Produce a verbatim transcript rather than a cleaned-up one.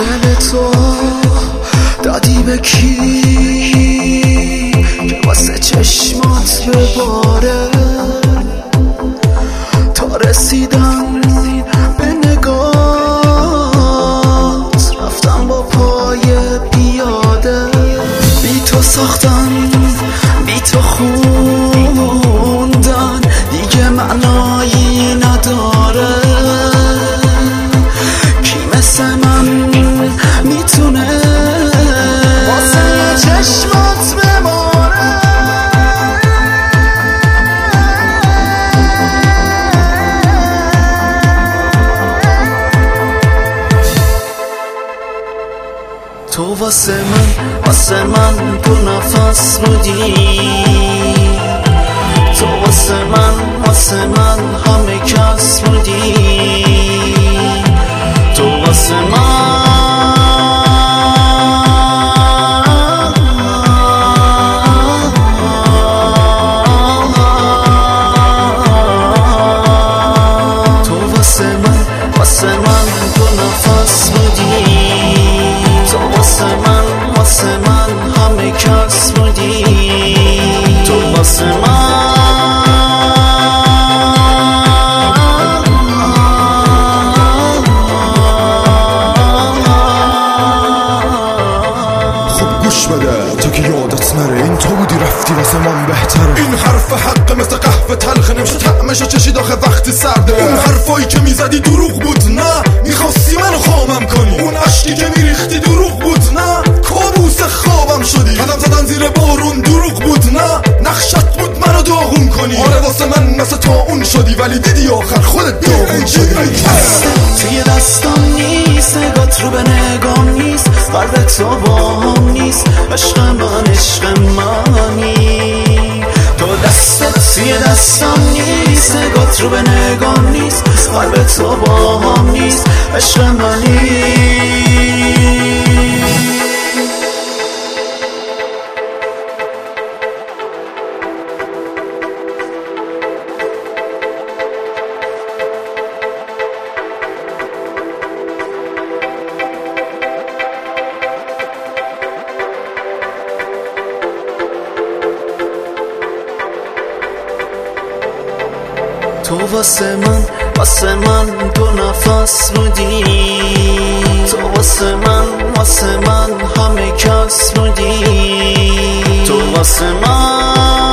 دل تو دادی به کی که واسه چشمات بباره، تا رسیدن به نگات رفتم با پای پیاده. بی تو ساختن، بی تو خوندن دیگه معنایی نداره. کی مثل من میتونه واسه چشمات بماره؟ تو واسه من، واسه من تو نفس بودی. تو واسه من، واسه من همه کس بودی. تو واسه من تو واسه من، واسه من تو نفس بودی. تو واسه من، واسه من همه کس بودی. تو واسه من. خب گوش بده تا که یادت نره، این تو بودی رفتی واسه من بهتره. این حرف حق مثل قهوه تلخ نمیشه طعمشو چشید آخه وقتی سرده. اون حرفایی که میزدی دروغ بود، نه میخواستی منو خامم کنی. اون عشقی که میریختی دروغ بود، نه کابوس خوابم شدی. قدم زدن زیر بارون دروغ بود، نه نقشت بود منو داغون کنی. آره واسه من مثل تا اون شدی، ولی دیدی آخر خودت داغون شدی. توی دستم نیست، نگات رو به نگام نیست، قلب تو با هم نیست. عشق من، عشق منی. تو دستت توی دستم نیست، نگات رو به نگام نیست، قلب تو با هم نیست. عشق منی. تو واسه من، واسه من تو نفس بودی. تو واسه من، واسه من همه کس بودی. تو واسه من.